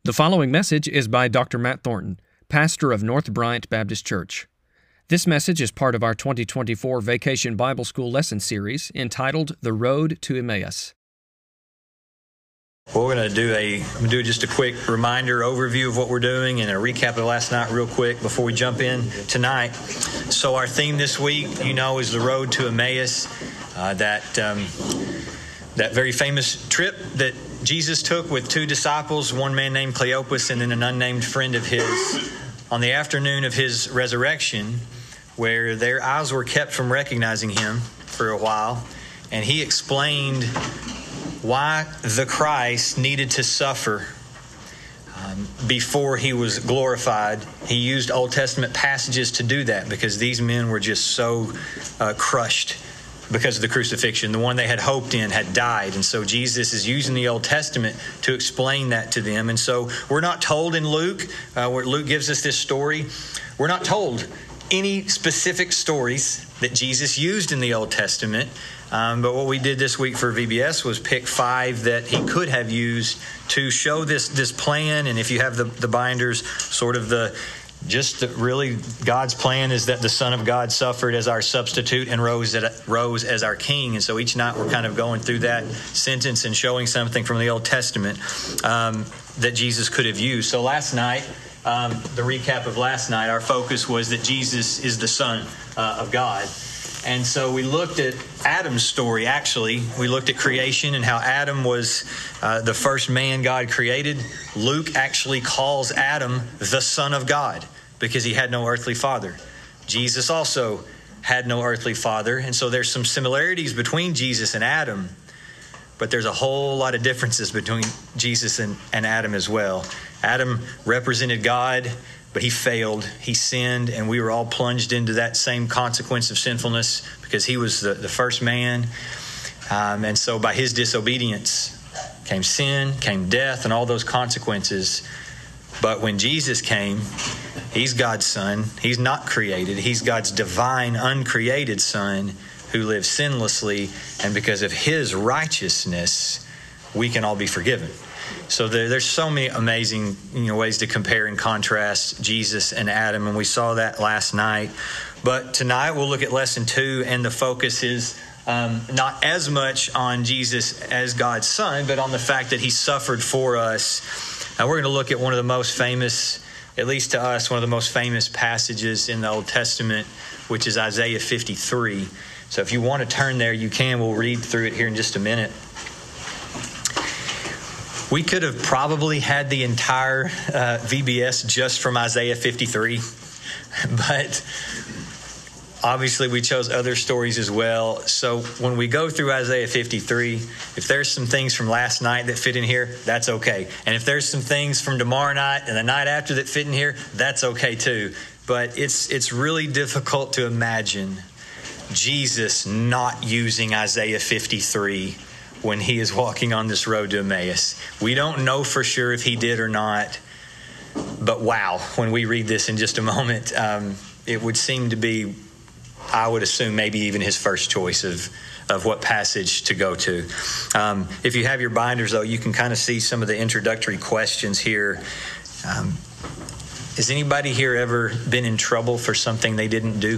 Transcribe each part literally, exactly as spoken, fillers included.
The following message is by Doctor Matt Thornton, pastor of North Bryant Baptist Church. This message is part of our twenty twenty-four Vacation Bible School lesson series entitled The Road to Emmaus. Well, we're going to do a I'm going to do just a quick reminder, overview of what we're doing, and a recap of last night real quick before we jump in tonight. So our theme this week, you know, is the road to Emmaus. Uh, that um, that very famous trip that Jesus took with two disciples, one man named Cleopas and then an unnamed friend of his, on the afternoon of his resurrection, where their eyes were kept from recognizing him for a while, and he explained why the Christ needed to suffer um, before he was glorified. He used Old Testament passages to do that because these men were just so uh, crushed because of the crucifixion. The one they had hoped in had died. And so Jesus is using the Old Testament to explain that to them. And so we're not told in Luke, uh, where Luke gives us this story, we're not told any specific stories that Jesus used in the Old Testament. Um, but what we did this week for V B S was pick five that he could have used to show this this plan. And if you have the, the binders, sort of the just the, really God's plan is that the Son of God suffered as our substitute and rose at, rose as our King. And so each night we're kind of going through that sentence and showing something from the Old Testament um, that Jesus could have used. So last night, um, the recap of last night, our focus was that Jesus is the Son uh, of God. And so we looked at Adam's story, actually. We looked at creation and how Adam was uh, the first man God created. Luke actually calls Adam the Son of God because he had no earthly father. Jesus also had no earthly father. And so there's some similarities between Jesus and Adam, but there's a whole lot of differences between Jesus and, and Adam as well. Adam represented God, but he failed, he sinned, and we were all plunged into that same consequence of sinfulness because he was the, the first man. Um, and so by his disobedience came sin, came death, and all those consequences. But when Jesus came, he's God's Son. He's not created. He's God's divine, uncreated Son who lives sinlessly. And because of his righteousness, we can all be forgiven. So there, there's so many amazing you know, ways to compare and contrast Jesus and Adam, and we saw that last night. But tonight we'll look at lesson two, and the focus is um, not as much on Jesus as God's Son, but on the fact that he suffered for us. Now we're going to look at one of the most famous, at least to us, one of the most famous passages in the Old Testament, which is Isaiah fifty-three. So if you want to turn there, you can. We'll read through it here in just a minute. We could have probably had the entire uh, V B S just from Isaiah fifty-three, but obviously we chose other stories as well. So when we go through Isaiah fifty-three, if there's some things from last night that fit in here, that's okay. And if there's some things from tomorrow night and the night after that fit in here, that's okay too. But it's it's really difficult to imagine Jesus not using Isaiah fifty-three when he is walking on this road to Emmaus. We don't know for sure if he did or not, but wow, when we read this in just a moment, um, it would seem to be, I would assume, maybe even his first choice of, of what passage to go to. Um, if you have your binders, though, you can kind of see some of the introductory questions here. Um, has anybody here ever been in trouble for something they didn't do?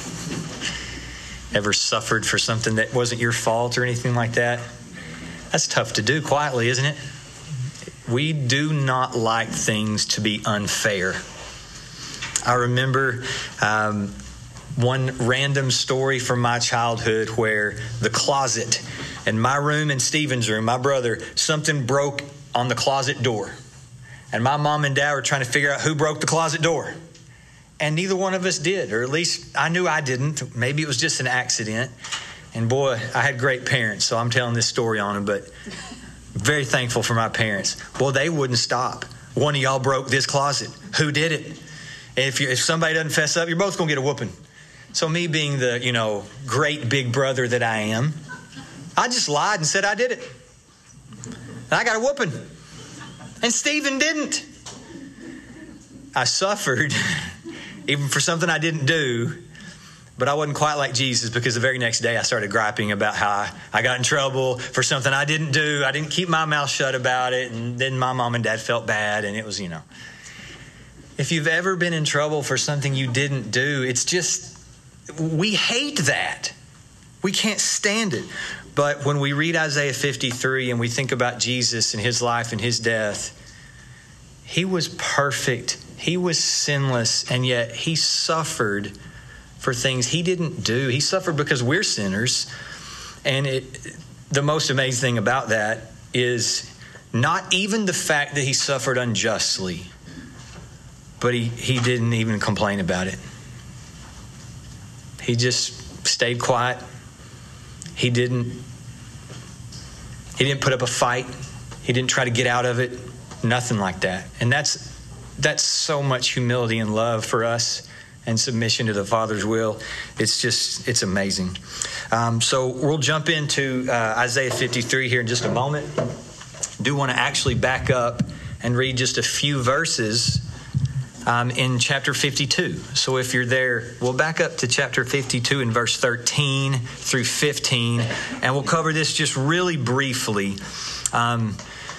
Ever suffered for something that wasn't your fault or anything like that? That's tough to do quietly, isn't it? We do not like things to be unfair. I remember um, one random story from my childhood where the closet in my room and Stephen's room, my brother, something broke on the closet door. And my mom and dad were trying to figure out who broke the closet door. And neither one of us did, or at least I knew I didn't. Maybe it was just an accident. And boy, I had great parents, so I'm telling this story on them, but very thankful for my parents. Boy, they wouldn't stop. One of y'all broke this closet. Who did it? And if you, if somebody doesn't fess up, you're both going to get a whooping. So me being the, you know, great big brother that I am, I just lied and said I did it. And I got a whooping. And Stephen didn't. I suffered, even for something I didn't do. But I wasn't quite like Jesus, because the very next day I started griping about how I, I got in trouble for something I didn't do. I didn't keep my mouth shut about it. And then my mom and dad felt bad. And it was, you know, if you've ever been in trouble for something you didn't do, it's just, we hate that. We can't stand it. But when we read Isaiah fifty-three and we think about Jesus and his life and his death, he was perfect. He was sinless. And yet he suffered for things he didn't do. He suffered because we're sinners. And it, the most amazing thing about that is not even the fact that he suffered unjustly, but he, he didn't even complain about it. He just stayed quiet. He didn't, he didn't put up a fight. He didn't try to get out of it. Nothing like that. And that's, that's so much humility and love for us, and submission to the Father's will. It's just, it's amazing. Um, so we'll jump into uh, Isaiah fifty-three here in just a moment. Do want to actually back up and read just a few verses um, in chapter fifty-two. So if you're there, we'll back up to chapter fifty-two in verse thirteen through fifteen, and we'll cover this just really briefly. Um,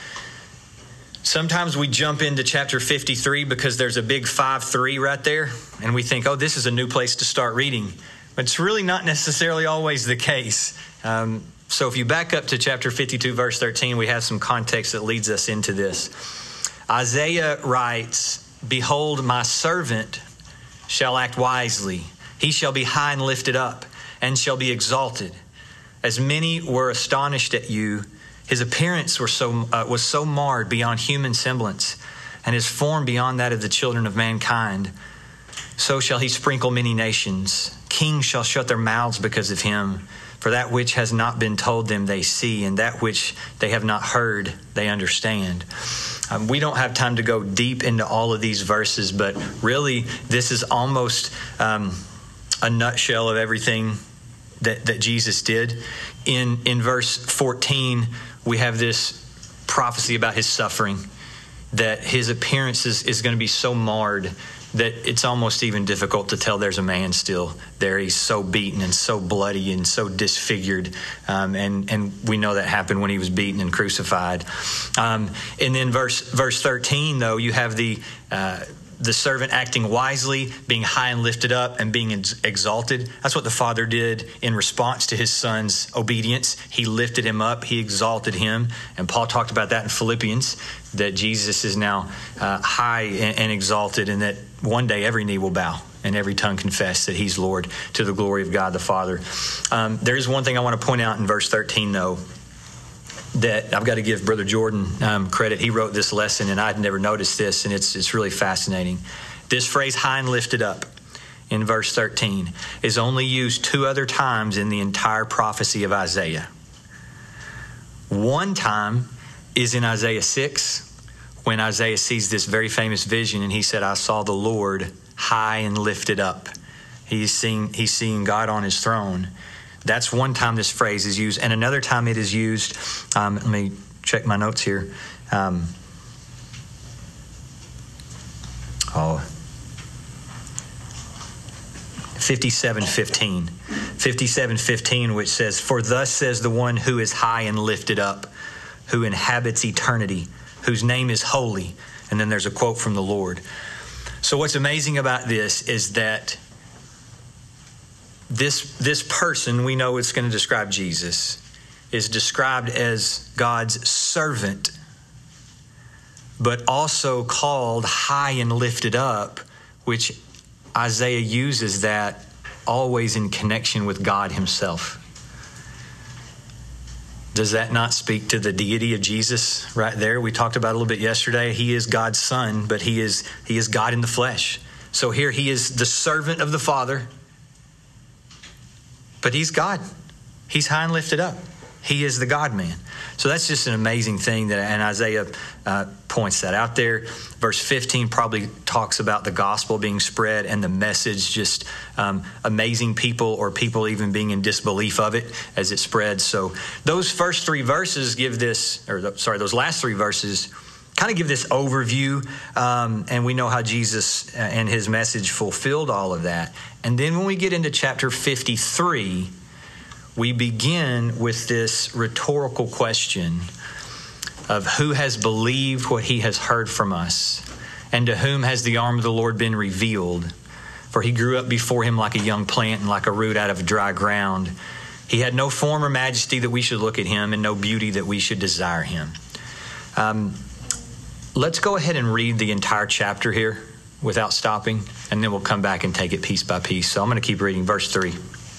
Sometimes we jump into chapter fifty-three because there's a big five three right there, and we think, oh, this is a new place to start reading. But it's really not necessarily always the case. Um, so if you back up to chapter fifty-two, verse thirteen, we have some context that leads us into this. Isaiah writes, "Behold, my servant shall act wisely. He shall be high and lifted up, and shall be exalted. As many were astonished at you, his appearance were so, uh, was so marred beyond human semblance, and his form beyond that of the children of mankind. So shall he sprinkle many nations. Kings shall shut their mouths because of him. For that which has not been told them they see, and that which they have not heard they understand." Um, we don't have time to go deep into all of these verses, but really this is almost um, a nutshell of everything that, that Jesus did. In, in verse fourteen, we have this prophecy about his suffering, that his appearance is, is going to be so marred that it's almost even difficult to tell there's a man still there. He's so beaten and so bloody and so disfigured. Um, and, and we know that happened when he was beaten and crucified. Um, and then verse, verse thirteen, though, you have the, uh, the servant acting wisely, being high and lifted up, and being exalted. That's what the Father did in response to his Son's obedience. He lifted him up. He exalted him. And Paul talked about that in Philippians, that Jesus is now uh, high and, and exalted, and that one day every knee will bow and every tongue confess that he's Lord, to the glory of God the Father. Um, there is one thing I want to point out in verse thirteen, though, that I've got to give Brother Jordan um, credit. He wrote this lesson, and I'd never noticed this, and it's it's really fascinating. This phrase, high and lifted up, in verse thirteen, is only used two other times in the entire prophecy of Isaiah. One time is in Isaiah six, when Isaiah sees this very famous vision, and he said, "I saw the Lord high and lifted up." He's seeing, he's seeing God on his throne. That's one time this phrase is used. And another time it is used, um, let me check my notes here. Um, oh, fifty-seven fifteen. fifty-seven fifteen, which says, "For thus says the one who is high and lifted up, who inhabits eternity, whose name is holy." And then there's a quote from the Lord. So what's amazing about this is that This this person, we know it's going to describe Jesus, is described as God's servant, but also called high and lifted up, which Isaiah uses that always in connection with God himself. Does that not speak to the deity of Jesus right there? We talked about it a little bit yesterday. He is God's son, but he is he is God in the flesh. So here he is the servant of the Father, but he's God. He's high and lifted up. He is the God-man. So that's just an amazing thing, that, and Isaiah uh, points that out there. Verse fifteen probably talks about the gospel being spread and the message, just um, amazing people, or people even being in disbelief of it as it spreads. So those first three verses give this, or the, sorry, those last three verses kind of give this overview, um, and we know how Jesus and his message fulfilled all of that. And then when we get into chapter fifty-three, we begin with this rhetorical question of who has believed what he has heard from us, and to whom has the arm of the Lord been revealed? For he grew up before him like a young plant and like a root out of dry ground. He had no form or majesty that we should look at him, and no beauty that we should desire him. Um, let's go ahead and read the entire chapter here without stopping, and then we'll come back and take it piece by piece. So I'm going to keep reading verse three.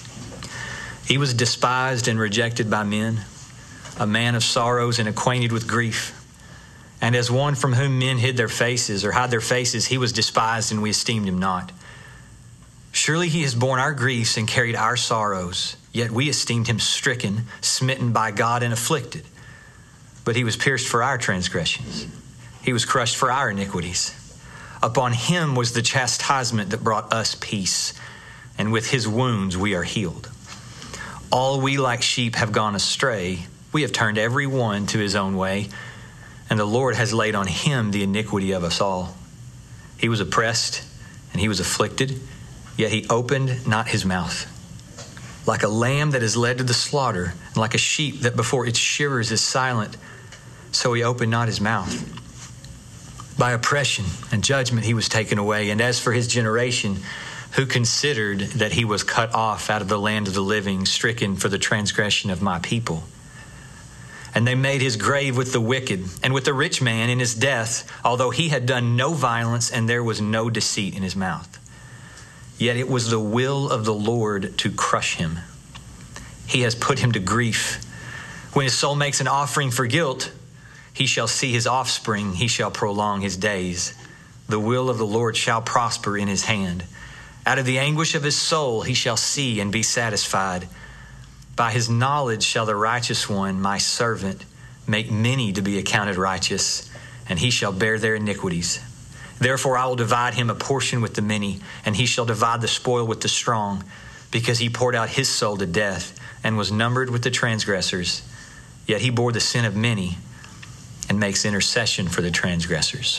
He was despised and rejected by men, a man of sorrows and acquainted with grief. And as one from whom men hid their faces or hide their faces, he was despised, and we esteemed him not. Surely he has borne our griefs and carried our sorrows, yet we esteemed him stricken, smitten by God, and afflicted. But he was pierced for our transgressions. He was crushed for our iniquities. Upon him was the chastisement that brought us peace, and with his wounds we are healed. All we like sheep have gone astray. We have turned every one to his own way, and the Lord has laid on him the iniquity of us all. He was oppressed and he was afflicted, yet he opened not his mouth. Like a lamb that is led to the slaughter, and like a sheep that before its shearers is silent, so he opened not his mouth. By oppression and judgment he was taken away. And as for his generation, who considered that he was cut off out of the land of the living, stricken for the transgression of my people? And they made his grave with the wicked and with the rich man in his death, although he had done no violence and there was no deceit in his mouth. Yet it was the will of the Lord to crush him. He has put him to grief. When his soul makes an offering for guilt, he shall see his offspring, he shall prolong his days. The will of the Lord shall prosper in his hand. Out of the anguish of his soul he shall see and be satisfied. By his knowledge shall the righteous one, my servant, make many to be accounted righteous, and he shall bear their iniquities. Therefore I will divide him a portion with the many, and he shall divide the spoil with the strong, because he poured out his soul to death and was numbered with the transgressors. Yet he bore the sin of many and makes intercession for the transgressors.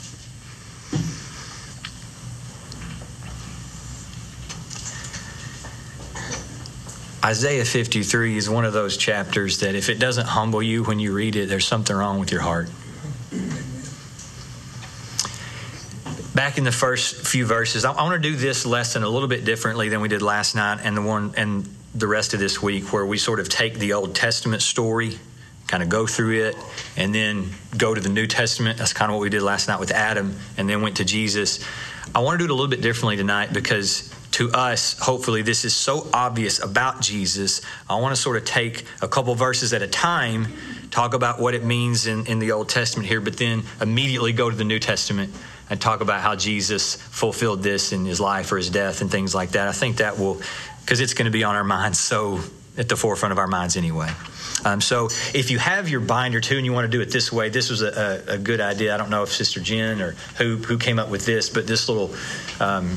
Isaiah fifty-three is one of those chapters that if it doesn't humble you when you read it, there's something wrong with your heart. Back in the first few verses, I, I want to do this lesson a little bit differently than we did last night and the one and the rest of this week, where we sort of take the Old Testament story, kind of go through it, and then go to the New Testament. That's kind of what we did last night with Adam, and then went to Jesus. I want to do it a little bit differently tonight because to us, hopefully, this is so obvious about Jesus. I want to sort of take a couple verses at a time, talk about what it means in, in the Old Testament here, but then immediately go to the New Testament and talk about how Jesus fulfilled this in his life or his death and things like that. I think that will, because it's going to be on our minds, so at the forefront of our minds anyway. Um, so if you have your binder too and you want to do it this way, this was a, a, a good idea. I don't know if Sister Jen or who who came up with this, but this little um,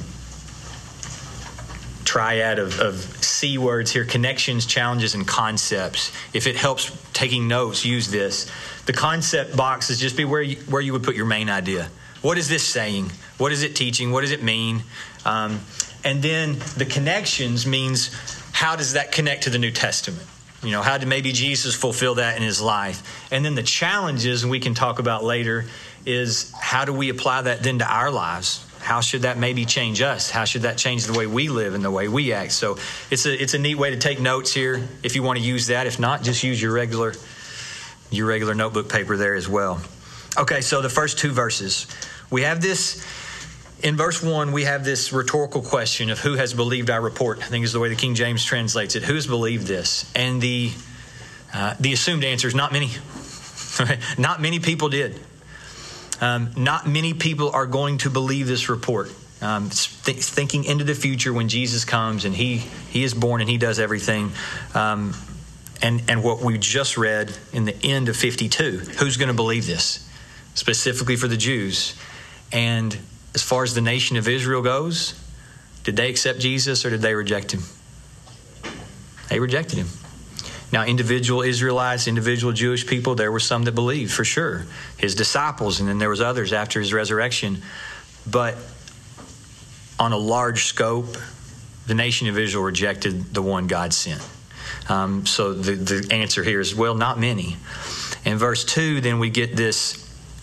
triad of, of C words here, connections, challenges, and concepts. If it helps taking notes, use this. The concept box is just be where you, where you would put your main idea. What is this saying? What is it teaching? What does it mean? Um, and then the connections means, how does that connect to the New Testament? You know, how did maybe Jesus fulfill that in his life? And then the challenges, and we can talk about later, is how do we apply that then to our lives? How should that maybe change us? How should that change the way we live and the way we act? So it's a it's a neat way to take notes here if you want to use that. If not, just use your regular your regular notebook paper there as well. Okay, so the first two verses. We have this, in verse one, we have this rhetorical question of who has believed our report. I think is the way the King James translates it. Who has believed this? And the uh, the assumed answer is not many. Not many people did. Um, not many people are going to believe this report. Um, th- thinking into the future when Jesus comes and he he is born and he does everything. Um, and, and what we just read in the end of fifty-two, who's going to believe this? Specifically for the Jews. And as far as the nation of Israel goes, did they accept Jesus or did they reject him? They rejected him. Now, individual Israelites, individual Jewish people, there were some that believed for sure. His disciples, and then there was others after his resurrection. But on a large scope, the nation of Israel rejected the one God sent. Um, so the, the answer here is, well, not many. In verse two, then we get this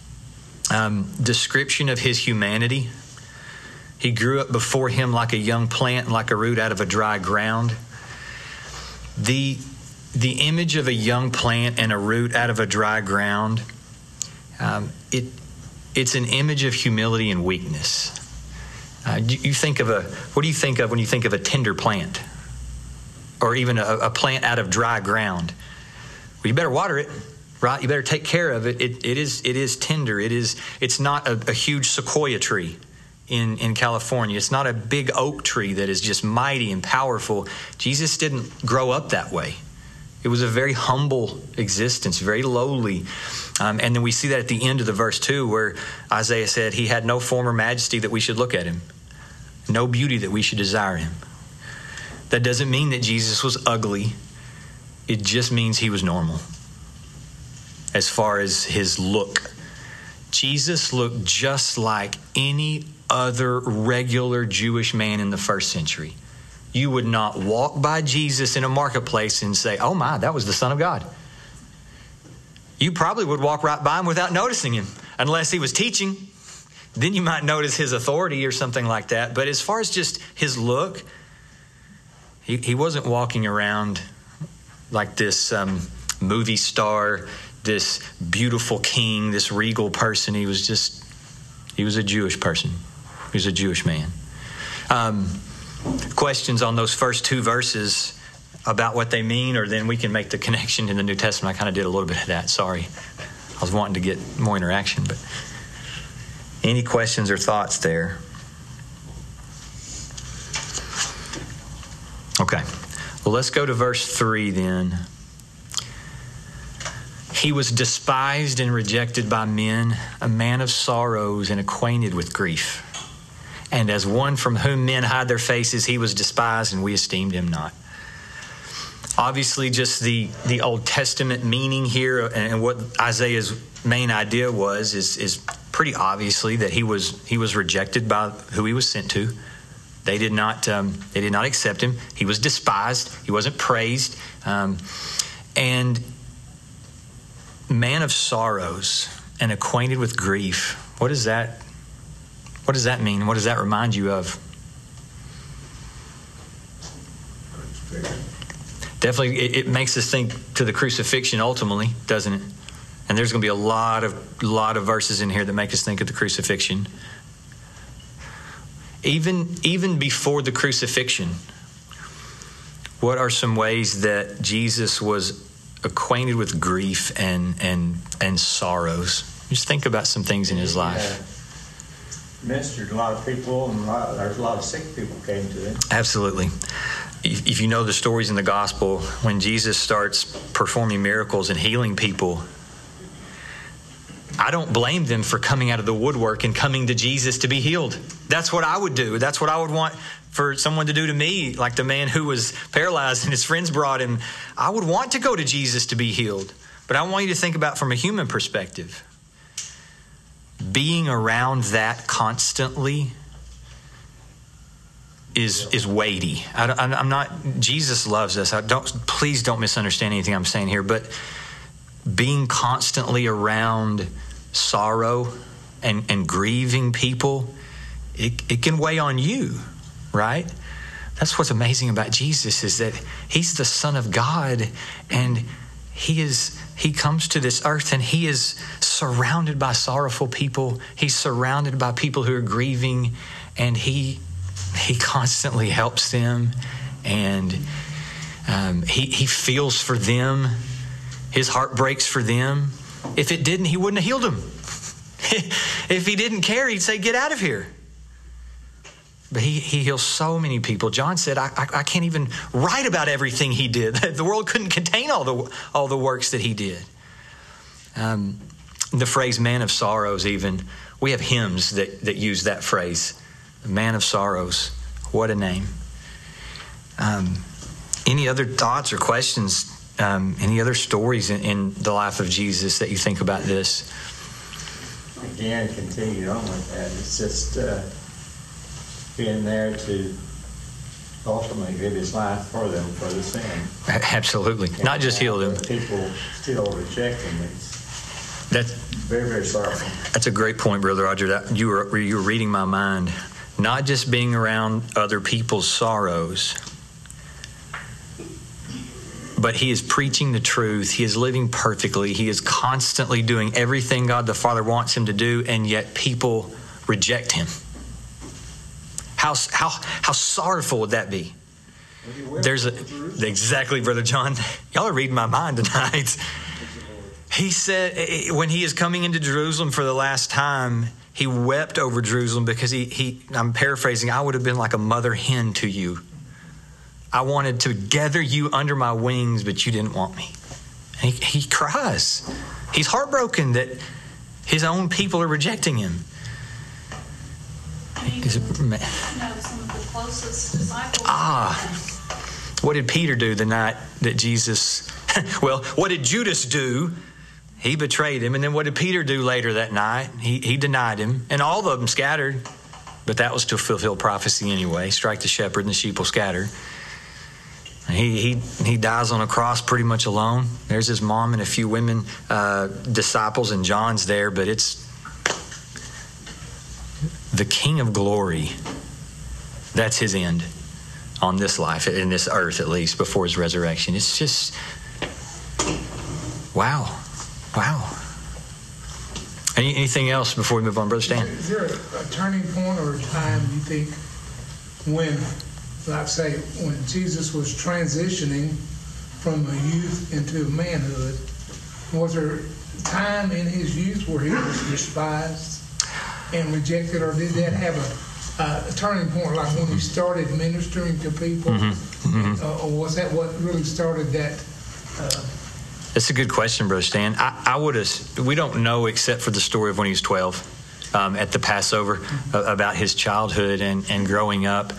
um, description of his humanity. He grew up before him like a young plant, like a root out of a dry ground. The, the image of a young plant and a root out of a dry ground, um, it, it's an image of humility and weakness. Uh, you, you think of a, what do you think of when you think of a tender plant? Or even a, a plant out of dry ground? Well, you better water it, right? You better take care of it. It, it is, it is tender. It is, it's not a, a huge sequoia tree in, in California. It's not a big oak tree that is just mighty and powerful. Jesus didn't grow up that way. It was a very humble existence, very lowly. Um, and then we see that at the end of the verse two, where Isaiah said he had no form or majesty that we should look at him, no beauty that we should desire him. That doesn't mean that Jesus was ugly. It just means he was normal as far as his look. Jesus looked just like any other regular Jewish man in the first century. You would not walk by Jesus in a marketplace and say, oh my, that was the Son of God. You probably would walk right by him without noticing him, unless he was teaching. Then you might notice his authority or something like that. But as far as just his look, he, he wasn't walking around like this um, movie star, this beautiful king, this regal person. He was just, he was a Jewish person. He was a Jewish man. Um, questions on those first two verses about what they mean, or then we can make the connection in the New Testament. I kind of did a little bit of that. Sorry. I was wanting to get more interaction, but any questions or thoughts there? Okay. Well, let's go to verse three then. He was despised and rejected by men, a man of sorrows and acquainted with grief. And as one from whom men hide their faces, he was despised, and we esteemed him not. Obviously, just the, the Old Testament meaning here, and what Isaiah's main idea was, is, is pretty obviously that he was he was rejected by who he was sent to. They did not um, they did not accept him. He was despised. He wasn't praised. Um, and man of sorrows and acquainted with grief. What does that? What does that mean? What does that remind you of? Definitely, it, it makes us think to the crucifixion ultimately, doesn't it? And there's going to be a lot of lot of verses in here that make us think of the crucifixion. Even even before the crucifixion, what are some ways that Jesus was acquainted with grief and and and sorrows? Just think about some things in his life. Ministered a lot of people, and a lot of, there's a lot of sick people came to him. Absolutely. If, if you know the stories in the gospel, when Jesus starts performing miracles and healing people, I don't blame them for coming out of the woodwork and coming to Jesus to be healed. That's what I would do. That's what I would want for someone to do to me, like the man who was paralyzed and his friends brought him. I would want to go to Jesus to be healed. But I want you to think about from a human perspective. Being around that constantly is is weighty. I, I'm not. Jesus loves us. I don't. Please don't misunderstand anything I'm saying here. But being constantly around sorrow and and grieving people, it it can weigh on you, right? That's what's amazing about Jesus, is that he's the Son of God, and he is. He comes to this earth and he is surrounded by sorrowful people. He's surrounded by people who are grieving, and he he constantly helps them, and um, he he feels for them. His heart breaks for them. If it didn't, he wouldn't have healed them. If he didn't care, he'd say, "Get out of here." But he, he heals so many people. John said, I, I, I can't even write about everything he did. The world couldn't contain all the all the works that he did. Um, the phrase "man of sorrows," even, we have hymns that, that use that phrase. Man of sorrows. What a name. Um, any other thoughts or questions um, any other stories in, in the life of Jesus that you think about this? Again, continue on with that. It's just uh, being there to ultimately give his life for them for the sin. Absolutely. And Not just heal them. People still reject him. It's That's very, very sorrowful. That's a great point, Brother Roger. That you were you were reading my mind. Not just being around other people's sorrows, but he is preaching the truth. He is living perfectly. He is constantly doing everything God the Father wants him to do, and yet people reject him. How how how sorrowful would that be? There's a exactly, Brother John. Y'all are reading my mind tonight. He said when he is coming into Jerusalem for the last time, he wept over Jerusalem because he, he, I'm paraphrasing, I would have been like a mother hen to you. I wanted to gather you under my wings, but you didn't want me. He, he cries. He's heartbroken that his own people are rejecting him. Is it, you know, some of the closest disciples. Ah, what did Peter do the night that Jesus, well, what did Judas do? He betrayed him. And then what did Peter do later that night? He he denied him. And all of them scattered. But that was to fulfill prophecy anyway. Strike the shepherd and the sheep will scatter. He he he dies on a cross pretty much alone. There's his mom and a few women, uh, disciples, and John's there. But it's the King of Glory. That's his end on this life, in this earth at least, before his resurrection. It's just, wow. Wow. Any, anything else before we move on, Brother Stan? Is there a, a turning point or a time you think when, like say, when Jesus was transitioning from a youth into manhood, was there a time in his youth where he was despised and rejected, or did that have a, a, a turning point, like when he started ministering to people, mm-hmm. Mm-hmm. Uh, or was that what really started that? Uh, That's a good question, Brother Stan. I, I would have, we don't know except for the story of when he was twelve um, at the Passover, uh, about his childhood and, and growing up.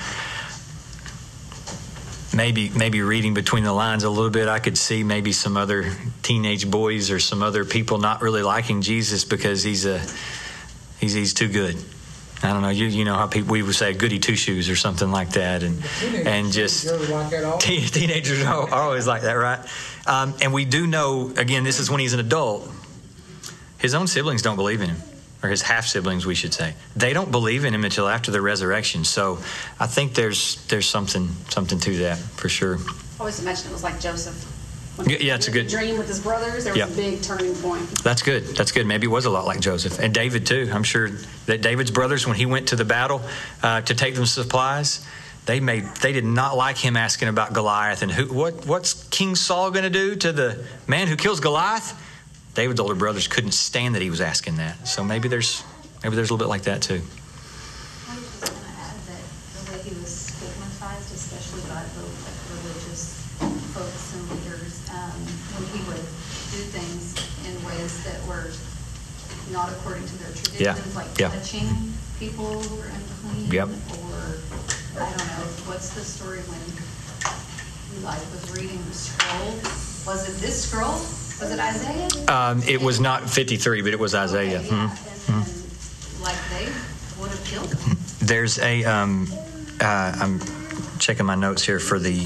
Maybe maybe reading between the lines a little bit, I could see maybe some other teenage boys or some other people not really liking Jesus because he's a he's he's too good. I don't know. You you know how people, we would say goody two shoes or something like that, and and just like that teen, teenagers are always like that, right? Um, and we do know, again, this is when he's an adult. His own siblings don't believe in him, or his half siblings, we should say. They don't believe in him until after the resurrection. So I think there's there's something something to that for sure. I always imagine it was like Joseph. When Yeah, yeah, it's a good dream with his brothers. There was Yep. a big turning point. That's good. That's good. Maybe it was a lot like Joseph and David too. I'm sure that David's brothers, when he went to the battle uh, to take them supplies, they made they did not like him asking about Goliath and who what what's King Saul going to do to the man who kills Goliath. David's older brothers couldn't stand that he was asking that. So maybe there's maybe there's a little bit like that too. I was just going to add that the way he was stigmatized, especially by the like, religious folks and leaders, um, when he would do things in ways that were not according to their traditions, Yeah. like Yeah. touching people who were unclean, Yep. or I don't know, what's the story when Eli was reading the scroll? Was it this scroll? Was it Isaiah? Um, it was not fifty-three, but it was Isaiah. Okay, yeah. Mhm. And then, like, they would have killed him. There's a, um, uh, I'm checking my notes here for the,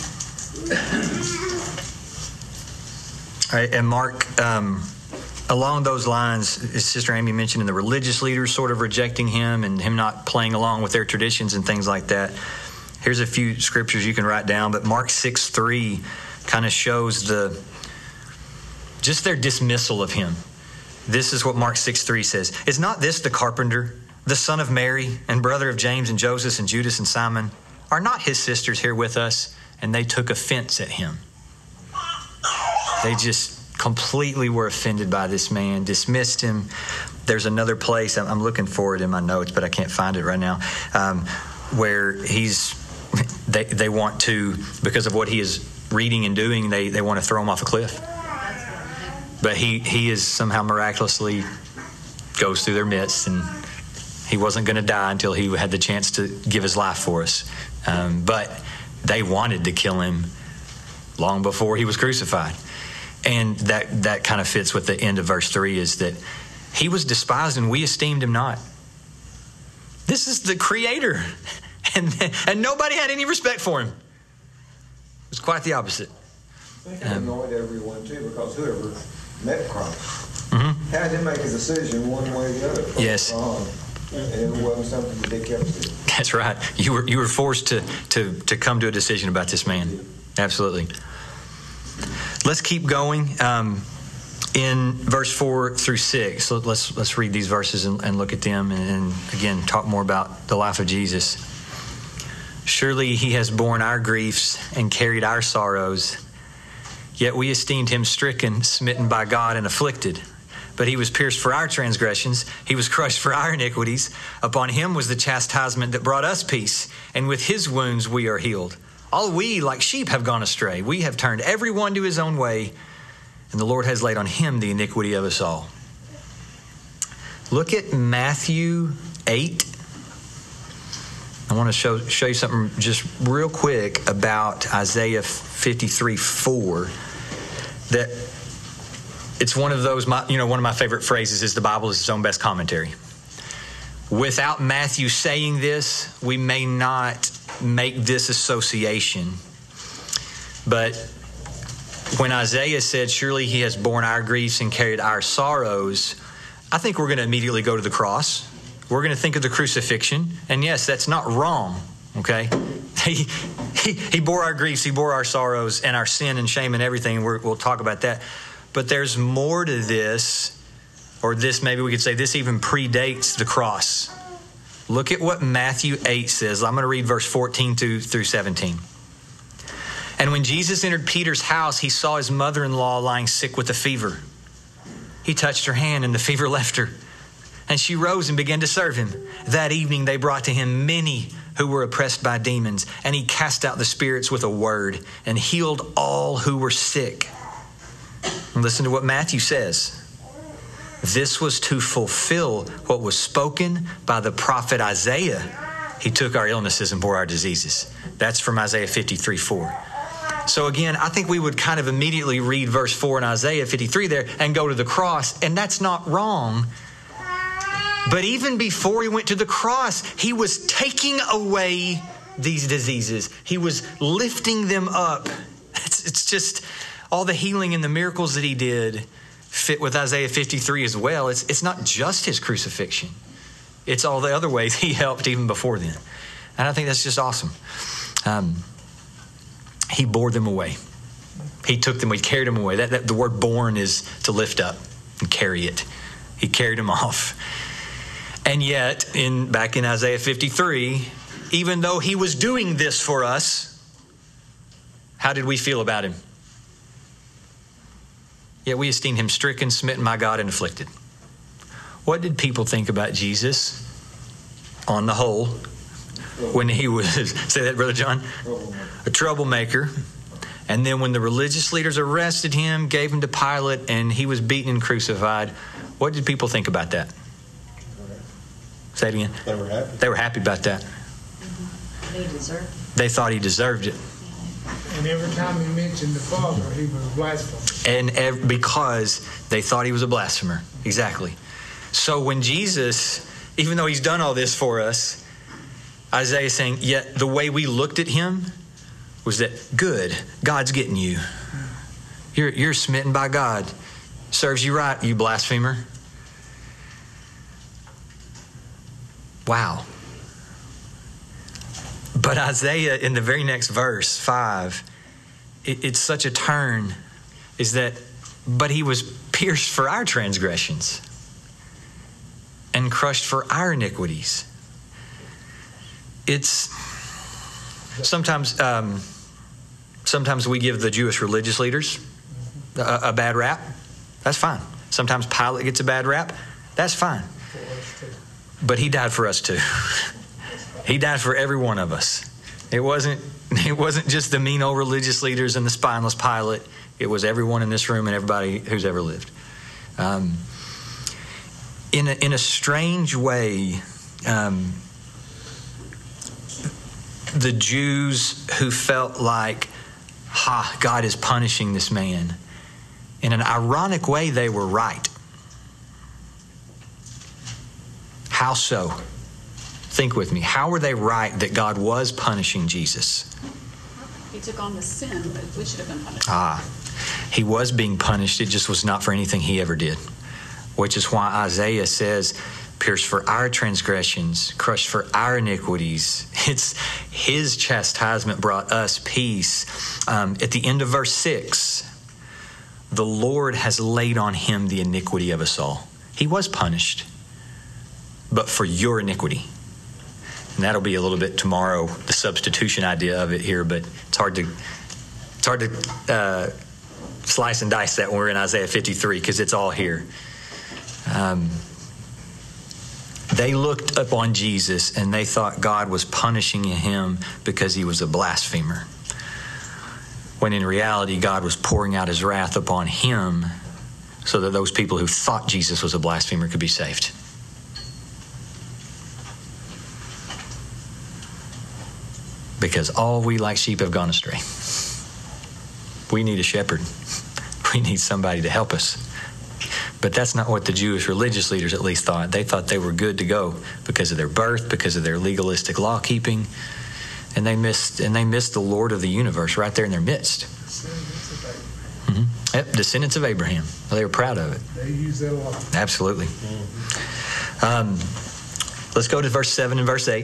all right, and Mark, um, along those lines, as Sister Amy mentioned, the religious leaders sort of rejecting him and him not playing along with their traditions and things like that. Here's a few scriptures you can write down, but Mark six three kind of shows the, just their dismissal of him. This is what Mark six three says. Is not this the carpenter, the son of Mary, and brother of James and Joseph and Judas and Simon? Are not his sisters here with us? And they took offense at him. They just completely were offended by this man, dismissed him. There's another place, I'm looking for it in my notes, but I can't find it right now, um, where he's, they, they want to, because of what he is reading and doing, they, they want to throw him off a cliff. But he, he is somehow miraculously goes through their midst, and he wasn't going to die until he had the chance to give his life for us. Um, but they wanted to kill him long before he was crucified. And that, that kind of fits with the end of verse three, is that he was despised and we esteemed him not. This is the Creator. And, and nobody had any respect for him. It was quite the opposite. I think it annoyed everyone too, because whoever met Christ Mm-hmm. had to make a decision one way or the other. Yes. And it wasn't something that they kept to. That's right. You were you were forced to, to, to come to a decision about this man. Absolutely. Let's keep going. Um, in verse four through six, let's let's read these verses and, and look at them, and, and again talk more about the life of Jesus. Surely he has borne our griefs and carried our sorrows, yet we esteemed him stricken, smitten by God, and afflicted. But he was pierced for our transgressions, he was crushed for our iniquities. Upon him was the chastisement that brought us peace, and with his wounds we are healed. All we, like sheep, have gone astray. We have turned every one to his own way, and the Lord has laid on him the iniquity of us all. Look at Matthew eight. I want to show show you something just real quick about Isaiah fifty-three four. That it's one of those, my, you know, one of my favorite phrases is the Bible is its own best commentary. Without Matthew saying this, we may not make this association. But when Isaiah said, surely he has borne our griefs and carried our sorrows, I think we're going to immediately go to the cross. We're going to think of the crucifixion. And yes, that's not wrong, okay? He, he, he bore our griefs, he bore our sorrows and our sin and shame and everything. And we're, we'll talk about that. But there's more to this, or this, maybe we could say this even predates the cross. Look at what Matthew eight says. I'm going to read verse fourteen through, through seventeen. And when Jesus entered Peter's house, he saw his mother-in-law lying sick with a fever. He touched her hand and the fever left her. And she rose and began to serve him. That evening they brought to him many who were oppressed by demons, and he cast out the spirits with a word and healed all who were sick. And listen to what Matthew says. This was to fulfill what was spoken by the prophet Isaiah. He took our illnesses and bore our diseases. That's from Isaiah fifty-three four. So again, I think we would kind of immediately read verse four in Isaiah fifty-three there and go to the cross, and that's not wrong. But even before he went to the cross, he was taking away these diseases. He was lifting them up. It's, it's just all the healing and the miracles that he did fit with Isaiah fifty-three as well. It's, it's not just his crucifixion. It's all the other ways he helped even before then. And I think that's just awesome. Um, he bore them away. He took them, he carried them away. That, that the word borne is to lift up and carry it. He carried them off. And yet, in back in Isaiah fifty-three, even though he was doing this for us, how did we feel about him? Yet we esteemed him stricken, smitten by God, and afflicted. What did people think about Jesus on the whole when he was, say that, Brother John? A troublemaker. And then when the religious leaders arrested him, gave him to Pilate, and he was beaten and crucified, what did people think about that? Say it again. They were happy. They were happy about that. They deserved it. They thought he deserved it. And every time he mentioned the Father, he was blasphemous. And ev- because they thought he was a blasphemer. Exactly. So when Jesus, even though he's done all this for us, Isaiah is saying, yet the way we looked at him was that, good, God's getting you. You're, you're smitten by God. Serves you right, you blasphemer. Wow. But Isaiah, in the very next verse, five, it, it's such a turn, is that, but he was pierced for our transgressions and crushed for our iniquities. It's sometimes, um, sometimes we give the Jewish religious leaders a, a bad rap. That's fine. Sometimes Pilate gets a bad rap. That's fine. But he died for us too. He died for every one of us. It wasn't, it wasn't just the mean old religious leaders and the spineless Pilate. It was everyone in this room and everybody who's ever lived. Um, in a, in a strange way, um, the Jews who felt like ha, God is punishing this man. In an ironic way, they were right. How so? Think with me. How were they right that God was punishing Jesus? He took on the sin, but we should have been punished. Ah, he was being punished. It just was not for anything he ever did. Which is why Isaiah says, pierced for our transgressions, crushed for our iniquities. It's his chastisement brought us peace. Um, at the end of verse six, the Lord has laid on him the iniquity of us all. He was punished, but for your iniquity. And that'll be a little bit tomorrow, the substitution idea of it here, but it's hard to it's hard to uh, slice and dice that when we're in Isaiah fifty-three, because it's all here. Um, they looked upon Jesus and they thought God was punishing him because he was a blasphemer, when in reality God was pouring out his wrath upon him so that those people who thought Jesus was a blasphemer could be saved. Because all we like sheep have gone astray. We need a shepherd. We need somebody to help us. But that's not what the Jewish religious leaders at least thought. They thought they were good to go because of their birth, because of their legalistic law keeping, and they missed and they missed the Lord of the universe right there in their midst. Mm-hmm. Yep, descendants of Abraham. Well, they were proud of it. They use that a lot. Absolutely. Um, let's go to verse seven and verse eight.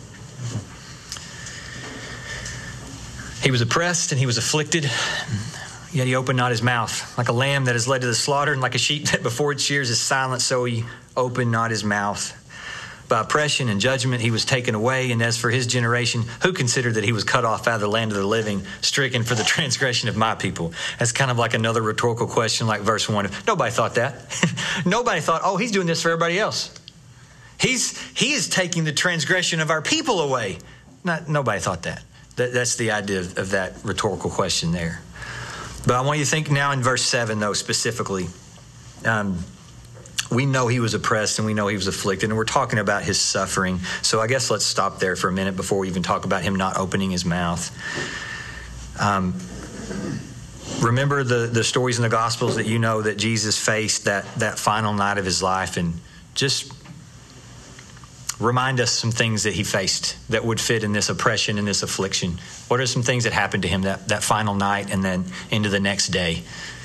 He was oppressed and he was afflicted, yet he opened not his mouth. Like a lamb that is led to the slaughter, and like a sheep that before its shears is silent, so he opened not his mouth. By oppression and judgment he was taken away. And as for his generation, who considered that he was cut off out of the land of the living, stricken for the transgression of my people? That's kind of like another rhetorical question, like verse one. Nobody thought that. Nobody thought, oh, he's doing this for everybody else. He's he is taking the transgression of our people away. Not, nobody thought that. that. That's the idea of, of that rhetorical question there. But I want you to think now in verse seven, though, specifically. Um, we know he was oppressed and we know he was afflicted, and we're talking about his suffering. So I guess let's stop there for a minute before we even talk about him not opening his mouth. Um, remember the, the stories in the Gospels that you know that Jesus faced that, that final night of his life, and just remind us some things that he faced that would fit in this oppression and this affliction. What are some things that happened to him that, that final night and then into the next day?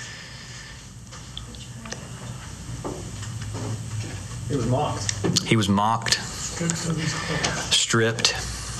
He was mocked. He was mocked, Stripped. stripped,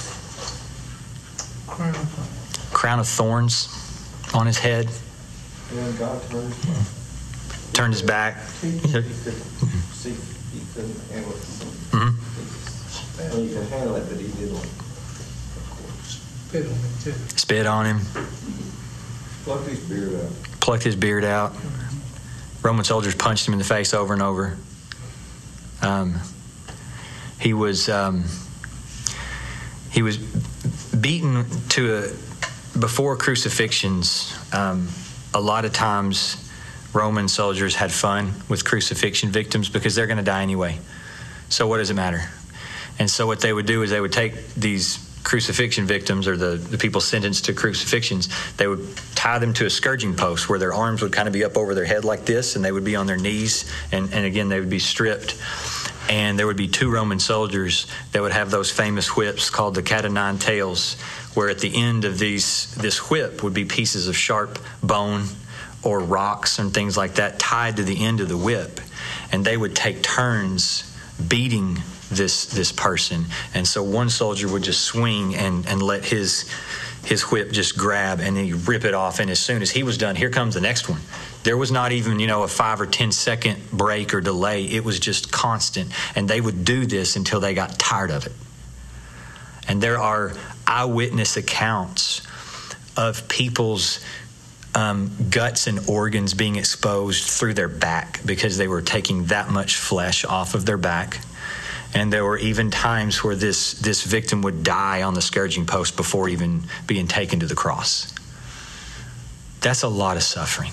Crown of crown of thorns on his head, And then God turned his back. turned his back. He, he couldn't see, he couldn't handle it. Mhm. And he could handle it, but he didn't. Spit on him, too. Spit on him, Plucked his beard out. plucked his beard out. Roman soldiers punched him in the face over and over. Um, he was um, he was beaten to a before crucifixions. Um, a lot of times, Roman soldiers had fun with crucifixion victims because they're going to die anyway. So what does it matter? And so what they would do is they would take these crucifixion victims, or the, the people sentenced to crucifixions, they would tie them to a scourging post where their arms would kind of be up over their head like this, and they would be on their knees, and, and again, they would be stripped. And there would be two Roman soldiers that would have those famous whips called the cat o' nine tails, where at the end of these this whip would be pieces of sharp bone or rocks and things like that tied to the end of the whip. And they would take turns beating this this person. And so one soldier would just swing and, and let his his whip just grab, and he'd rip it off. And as soon as he was done, here comes the next one. There was not even, you know, a five or ten second break or delay. It was just constant. And they would do this until they got tired of it. And there are eyewitness accounts of people's um, guts and organs being exposed through their back because they were taking that much flesh off of their back. And there were even times where this, this victim would die on the scourging post before even being taken to the cross. That's a lot of suffering.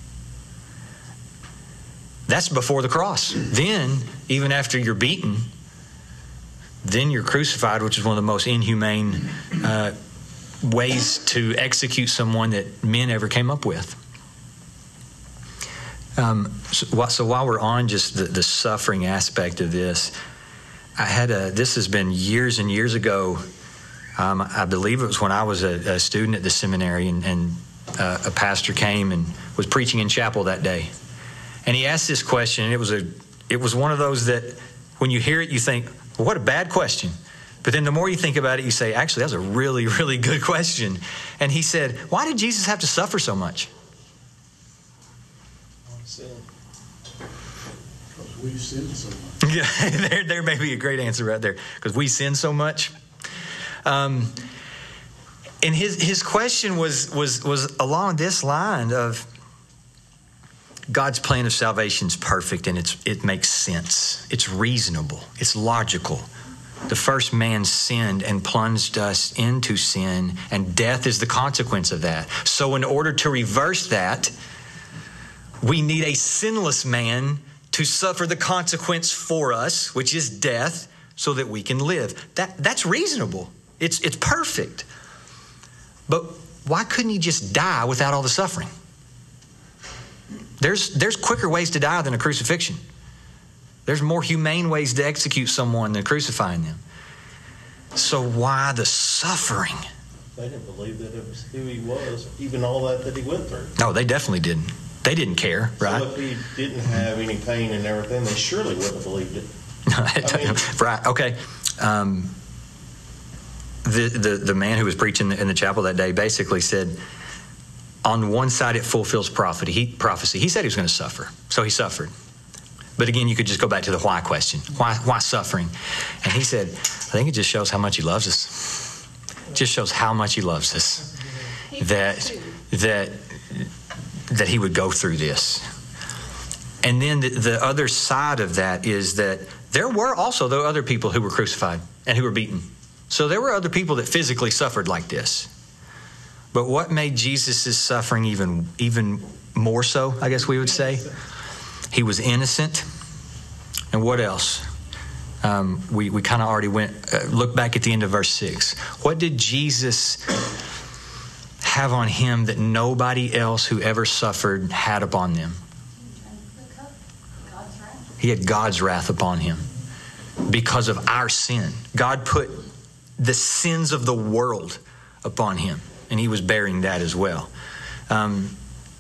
That's before the cross. Then, even after you're beaten, then you're crucified, which is one of the most inhumane uh, ways to execute someone that men ever came up with. Um, so, so while we're on just the, the suffering aspect of this, I had a, this has been years and years ago. Um, I believe it was when I was a, a student at the seminary, and, and uh, a pastor came and was preaching in chapel that day. And he asked this question, and it was a, it was one of those that when you hear it, you think, well, what a bad question. But then the more you think about it, you say, actually, that was a really, really good question. And he said, why did Jesus have to suffer so much? Sin. Because we've sinned so much. Yeah, there, there may be a great answer right there. Because we sin so much. Um, and his his question was was was along this line of God's plan of salvation is perfect, and it's it makes sense. It's reasonable. It's logical. The first man sinned and plunged us into sin, and death is the consequence of that. So in order to reverse that, we need a sinless man to suffer the consequence for us, which is death, so that we can live. That that's reasonable. It's it's perfect. But why couldn't he just die without all the suffering? There's there's quicker ways to die than a crucifixion. There's more humane ways to execute someone than crucifying them. So why the suffering? They didn't believe that it was who he was, even all that that he went through. No, they definitely didn't. They didn't care, right? So if he didn't have any pain and everything, they surely wouldn't have believed it. I mean, right, okay. Um, the, the, the man who was preaching in the chapel that day basically said, on one side it fulfills prophecy. He, prophecy. He said he was going to suffer, so he suffered. But again, you could just go back to the why question. Why, why suffering? And he said, I think it just shows how much he loves us. It just shows how much he loves us. That, that, that he would go through this. And then the, the other side of that is that there were also there were other people who were crucified and who were beaten. So there were other people that physically suffered like this. But what made Jesus' suffering even, even more so, I guess we would say? He was innocent. And what else? Um, we we kind of already went, uh, look back at the end of verse six. What did Jesus have on him that nobody else who ever suffered had upon them? He had God's wrath upon him because of our sin. God put the sins of the world upon him, and he was bearing that as well. Um,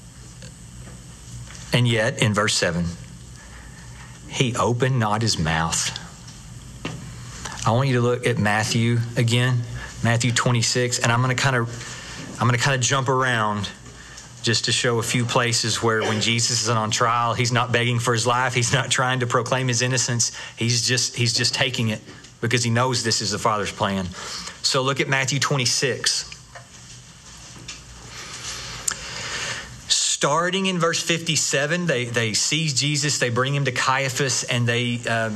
and yet, in verse seven, he opened not his mouth. I want you to look at Matthew again, Matthew twenty-six, and I'm going to kind of, I'm going to kind of jump around just to show a few places where when Jesus is on trial, he's not begging for his life. He's not trying to proclaim his innocence. He's just, he's just taking it because he knows this is the Father's plan. So look at Matthew twenty-six. Starting in verse fifty-seven, they, they seize Jesus, they bring him to Caiaphas, and they, um,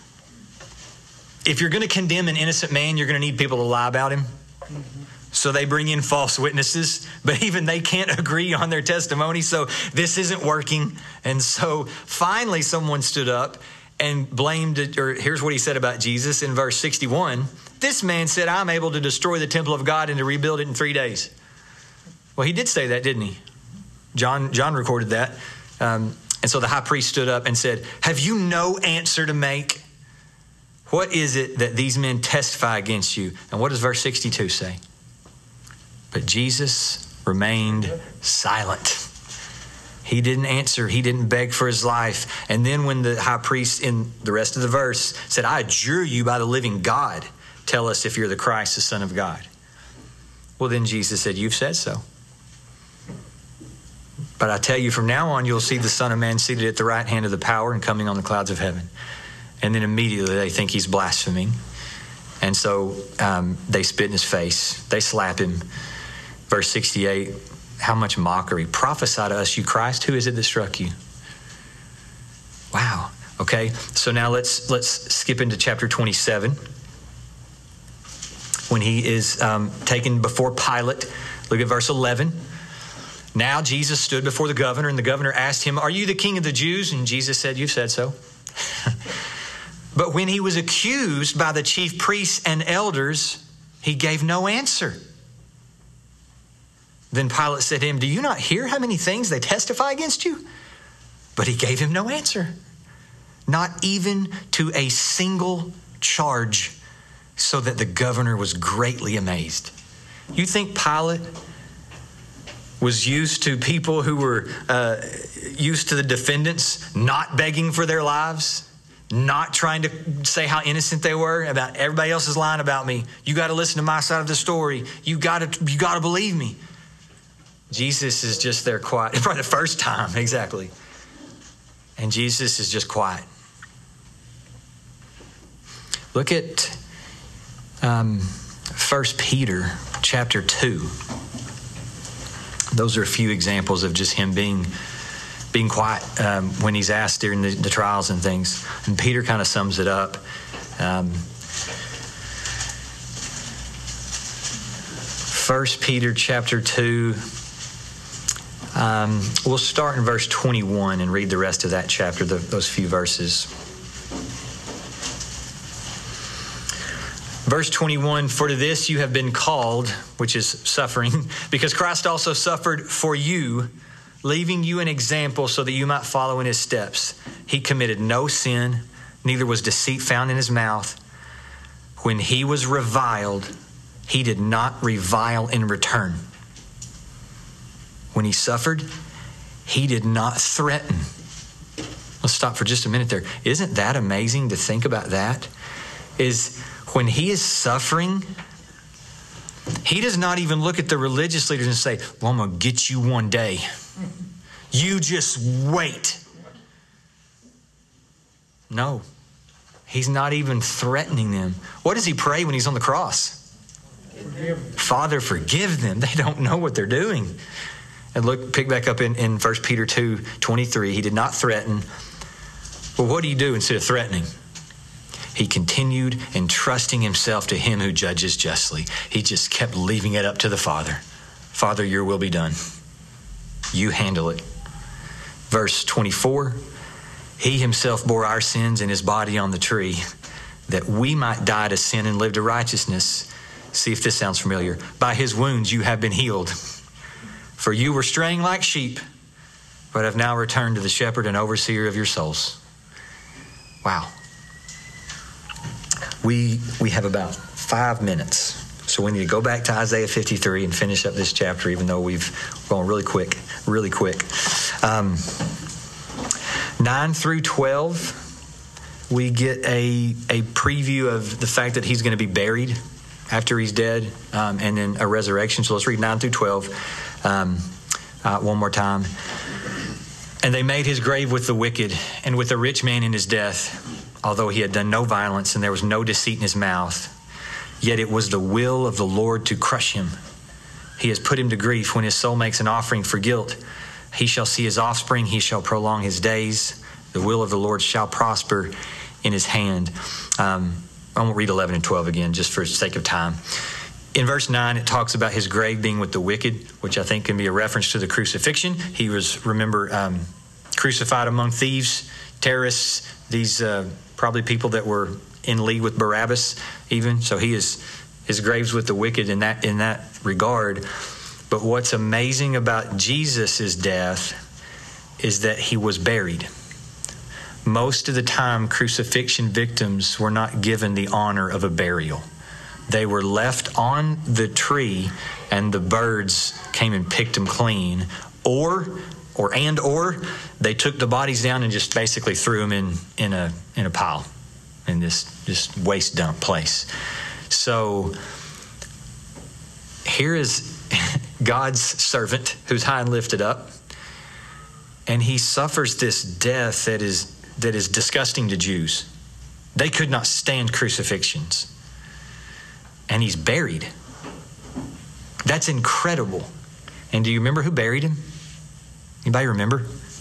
if you're going to condemn an innocent man, you're going to need people to lie about him. Mm-hmm. So they bring in false witnesses, but even they can't agree on their testimony, so this isn't working. And so finally someone stood up and blamed it, or here's what he said about Jesus in verse sixty-one. This man said, I'm able to destroy the temple of God and to rebuild it in three days. Well, he did say that, didn't he? John, John recorded that. Um, and so the high priest stood up and said, have you no answer to make? What is it that these men testify against you? And what does verse sixty-two say? But Jesus remained silent. He didn't answer. He didn't beg for his life. And then when the high priest in the rest of the verse said, I adjure you by the living God, tell us if you're the Christ, the Son of God. Well, then Jesus said, you've said so. But I tell you, from now on, you'll see the Son of Man seated at the right hand of the power and coming on the clouds of heaven. And then immediately they think he's blaspheming. And so um, they spit in his face. They slap him. Verse sixty-eight, how much mockery. Prophesy to us, you Christ. Who is it that struck you? Wow. Okay, so now let's let's skip into chapter twenty-seven. When he is um, taken before Pilate. Look at verse eleven. Now Jesus stood before the governor, and the governor asked him, are you the king of the Jews? And Jesus said, you've said so. But when he was accused by the chief priests and elders, he gave no answer. Then Pilate said to him, do you not hear how many things they testify against you? But he gave him no answer, not even to a single charge, so that the governor was greatly amazed. You think Pilate was used to people who were uh, used to the defendants not begging for their lives, not trying to say how innocent they were about everybody else's lying about me? You got to listen to my side of the story. You got to, you got to believe me. Jesus is just there quiet. Probably the first time, exactly. And Jesus is just quiet. Look at um, First Peter chapter two. Those are a few examples of just him being being quiet um, when he's asked during the, the trials and things. And Peter kind of sums it up. Um, First Peter chapter two. Um, we'll start in verse twenty-one and read the rest of that chapter, the, those few verses. Verse twenty-one, for to this you have been called, which is suffering, because Christ also suffered for you, leaving you an example so that you might follow in his steps. He committed no sin, neither was deceit found in his mouth. When he was reviled, he did not revile in return. When he suffered, he did not threaten. Let's stop for just a minute there. Isn't that amazing to think about that? Is when he is suffering, he does not even look at the religious leaders and say, well, I'm going to get you one day. You just wait. No, he's not even threatening them. What does he pray when he's on the cross? Forgive. Father, forgive them. They don't know what they're doing. And look, pick back up in, in First Peter two twenty-three. He did not threaten. Well, what do you do instead of threatening? He continued entrusting himself to him who judges justly. He just kept leaving it up to the Father. Father, your will be done. You handle it. Verse twenty-four, he himself bore our sins in his body on the tree, that we might die to sin and live to righteousness. See if this sounds familiar. By his wounds you have been healed. For you were straying like sheep, but have now returned to the shepherd and overseer of your souls. Wow. We we have about five minutes. So we need to go back to Isaiah fifty-three and finish up this chapter, even though we've gone really quick, really quick. Um, nine through twelve, we get a, a preview of the fact that he's going to be buried after he's dead, um, and then a resurrection. So let's read nine through twelve. Um, uh, one more time. And they made his grave with the wicked and with a rich man in his death, although he had done no violence and there was no deceit in his mouth. Yet it was the will of the Lord to crush him. He has put him to grief. When his soul makes an offering for guilt, he shall see his offspring. He shall prolong his days. The will of the Lord shall prosper in his hand. Um, I won't read eleven and twelve again, just for the sake of time. In verse nine, it talks about his grave being with the wicked, which I think can be a reference to the crucifixion. He was, remember, um, crucified among thieves, terrorists, these uh, probably people that were in league with Barabbas even. So he is, his grave's with the wicked in that, in that regard. But what's amazing about Jesus' death is that he was buried. Most of the time, crucifixion victims were not given the honor of a burial. They were left on the tree and the birds came and picked them clean. Or, or and or, they took the bodies down and just basically threw them in, in a in a pile in this, this waste dump place. So here is God's servant who's high and lifted up, and he suffers this death that is that is disgusting to Jews. They could not stand crucifixions. And he's buried. That's incredible. And do you remember who buried him? Anybody remember?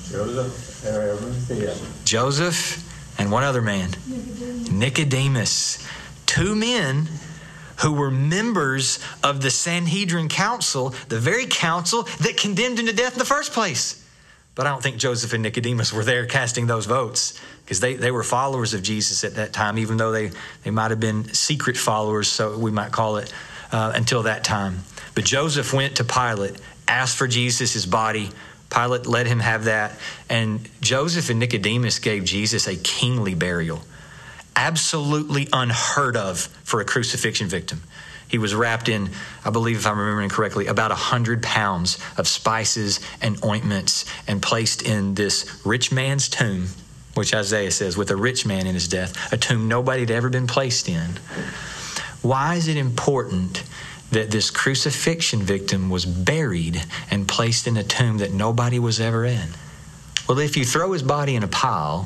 Joseph. Joseph and one other man. Nicodemus. Nicodemus. Two men who were members of the Sanhedrin council, the very council that condemned him to death in the first place. But I don't think Joseph and Nicodemus were there casting those votes, because they, they were followers of Jesus at that time, even though they, they might have been secret followers, so we might call it, uh, until that time. But Joseph went to Pilate asked for Jesus' body. Pilate let him have that. And Joseph and Nicodemus gave Jesus a kingly burial. Absolutely unheard of for a crucifixion victim. He was wrapped in, I believe if I'm remembering correctly, about one hundred pounds of spices and ointments and placed in this rich man's tomb, which Isaiah says, with a rich man in his death, a tomb nobody had ever been placed in. Why is it important that this crucifixion victim was buried and placed in a tomb that nobody was ever in? Well, if you throw his body in a pile,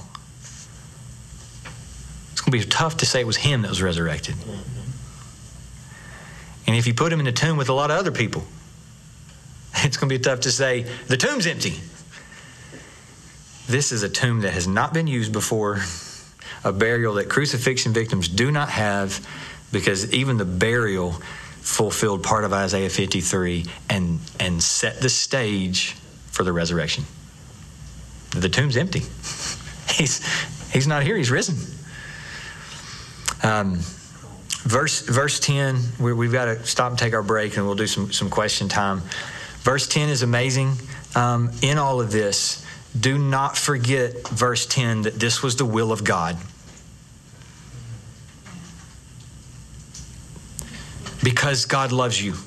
it's going to be tough to say it was him that was resurrected. And if you put him in a tomb with a lot of other people, it's going to be tough to say, the tomb's empty. This is a tomb that has not been used before, a burial that crucifixion victims do not have, because even the burial fulfilled part of Isaiah fifty-three and, and set the stage for the resurrection. The tomb's empty. He's, he's not here, he's risen. Um, verse, verse ten, we, we've got to stop and take our break, and we'll do some, some question time. Verse ten is amazing. Um, in all of this, do not forget verse ten, that this was the will of God. Because God loves you.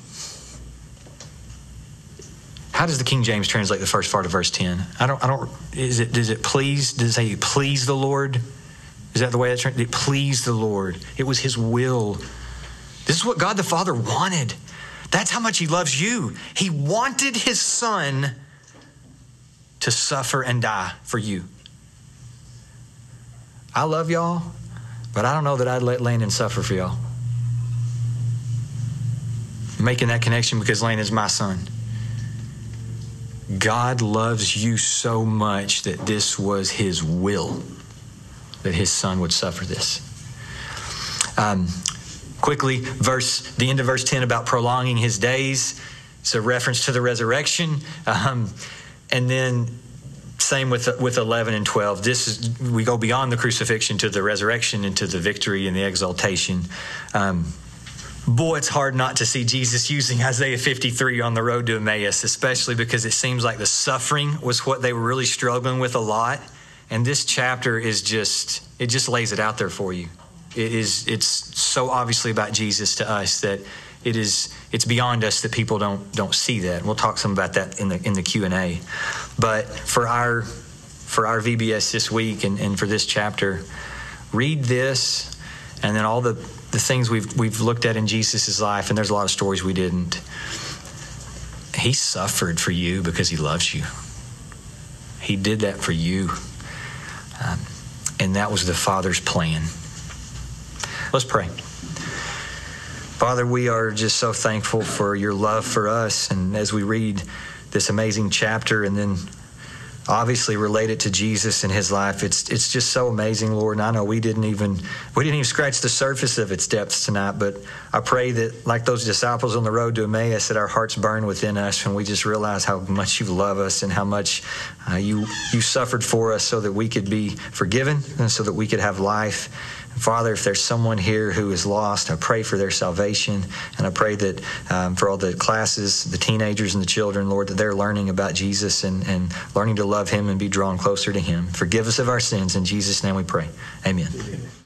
How does the King James translate the first part of verse ten? I don't, I don't, is it, does it please, does it say please the Lord? Is that the way it's translated? It pleased the Lord. It was his will. This is what God the Father wanted. That's how much he loves you. He wanted his son to suffer and die for you. I love y'all, but I don't know that I'd let Landon suffer for y'all. I'm making that connection because Landon's my son. God loves you so much that this was his will, that his son would suffer this. Um, quickly, verse the end of verse ten about prolonging his days. It's a reference to the resurrection. Um, and then same with with eleven and twelve. This is, we go beyond the crucifixion to the resurrection and to the victory and the exaltation. Um, boy, it's hard not to see Jesus using Isaiah fifty-three on the road to Emmaus, especially because it seems like the suffering was what they were really struggling with a lot. And this chapter is just, it just lays it out there for you. It is, it's so obviously about Jesus to us that it is, it's beyond us that people don't don't see that. And we'll talk some about that in the in the Q and A. But for our for our V B S this week and, and for this chapter, read this and then all the, the things we've we've looked at in Jesus' life, and there's a lot of stories we didn't. He suffered for you because he loves you. He did that for you. Um, and that was the Father's plan. Let's pray. Father, we are just so thankful for your love for us. And as we read this amazing chapter and then obviously relate it to Jesus and his life, it's it's just so amazing, Lord. And I know we didn't even we didn't even scratch the surface of its depths tonight, but I pray that like those disciples on the road to Emmaus, that our hearts burn within us and we just realize how much you love us and how much uh, you you suffered for us so that we could be forgiven and so that we could have life. Father, if there's someone here who is lost, I pray for their salvation. And I pray that um, for all the classes, the teenagers and the children, Lord, that they're learning about Jesus and, and learning to love him and be drawn closer to him. Forgive us of our sins. In Jesus' name we pray. Amen.